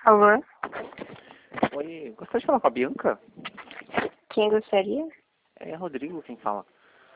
Alô? Oi, gostaria de falar com a Bianca? Quem gostaria? É Rodrigo quem fala.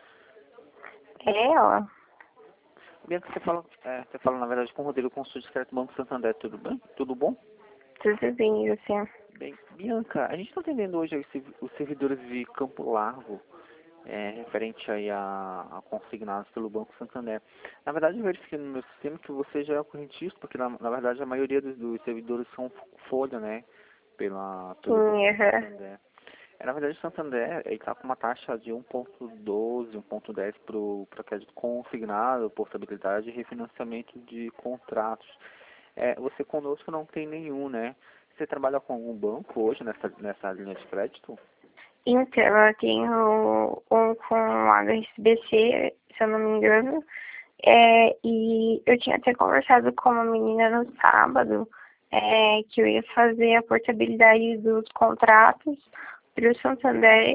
É ela. Bianca, você fala na verdade com o Rodrigo, consultor discreto do Banco Santander, tudo bem? Tudo bom? Tudo bem, e você? Bem, Bianca, a gente está atendendo hoje os servidores de Campo Largo, referente aí a consignados pelo Banco Santander. Na verdade, eu verifiquei no meu sistema que você já é correntista, porque na verdade a maioria dos servidores são folha, né? Sim, Pelo Banco aham. Santander. Na verdade, o Santander está com uma taxa de 1,12, 1,10 para crédito consignado, portabilidade e refinanciamento de contratos. Você conosco não tem nenhum, né? Você trabalha com algum banco hoje nessa linha de crédito? Então, eu tenho um com a HSBC, se eu não me engano. E eu tinha até conversado com uma menina no sábado, que eu ia fazer a portabilidade dos contratos para o Santander,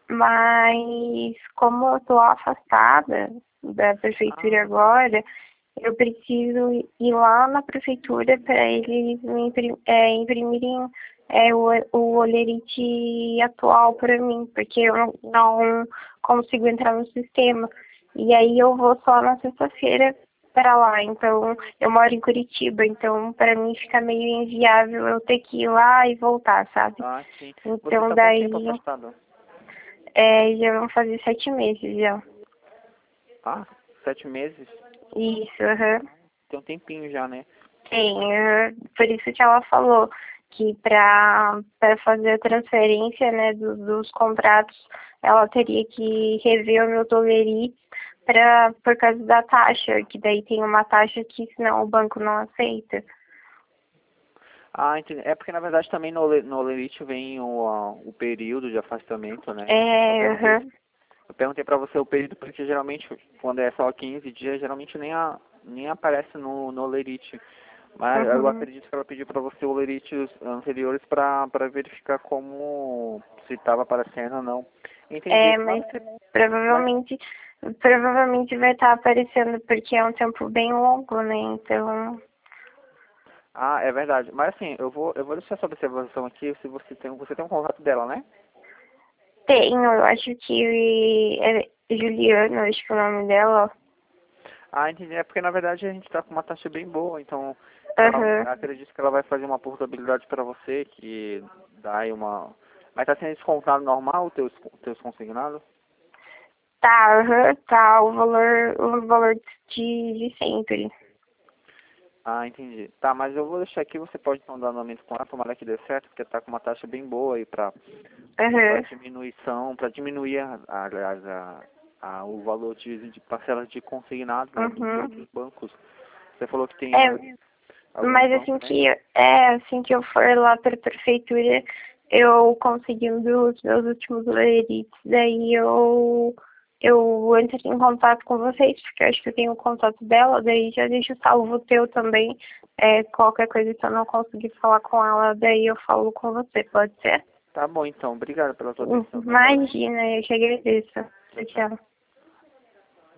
mas como eu estou afastada da prefeitura Ah, agora, eu preciso ir lá na prefeitura para eles imprimirem o olerite atual para mim, porque eu não consigo entrar no sistema. E aí eu vou só na sexta-feira para lá. Então, eu moro em Curitiba, então para mim fica meio inviável eu ter que ir lá e voltar, sabe? sim. Você Então está quanto daí tempo afastado? já vão fazer 7 meses já. Ah, 7 meses? Isso, aham. Tem um tempinho já, né? Sim, por isso que ela falou que para fazer a transferência, né, dos contratos, ela teria que rever o meu tolerite por causa da taxa, que daí tem uma taxa que senão o banco não aceita. Ah, entendi. É porque na verdade também no Olerite vem o período de afastamento, né? Eu perguntei, Aham. eu perguntei pra você o período porque geralmente quando é só 15 dias, geralmente nem aparece no Olerite. Mas eu Uhum. acredito que ela pediu pra você Olerites anteriores pra verificar como se estava aparecendo ou não. Entendi. Mas Mas, provavelmente vai estar aparecendo porque é um tempo bem longo, né? Então, é verdade. Mas assim, eu vou deixar essa observação aqui, se você tem um contato dela, né? tenho, eu acho que é Juliana, acho que é o nome dela. Ah, entendi. É porque na verdade a gente está com uma taxa bem boa, então ela Aham. acredito que ela vai fazer uma portabilidade para você, que dá aí uma. Mas está sendo descontado normal os teus consignados? Tá, aham, tá, o valor de sempre. Ah, entendi. Tá, mas eu vou deixar aqui, você pode então dar andamento com ela, tomara que dê certo, porque tá com uma taxa bem boa aí para Aham. diminuição, para diminuir o valor de parcelas de consignados, né, de Uhum. outros bancos. Você falou que tem É, alguns mas bancos, né? assim que eu for lá para a prefeitura, eu conseguindo os meus últimos lerites, daí eu entro em contato com vocês, porque eu acho que eu tenho o contato dela, daí já deixo salvo o teu também. Qualquer coisa que eu não conseguir falar com ela, daí eu falo com você, pode ser? Tá bom então, obrigado pela sua atenção, tá? Imagina, eu que agradeço. Tchau, tchau. Tchau.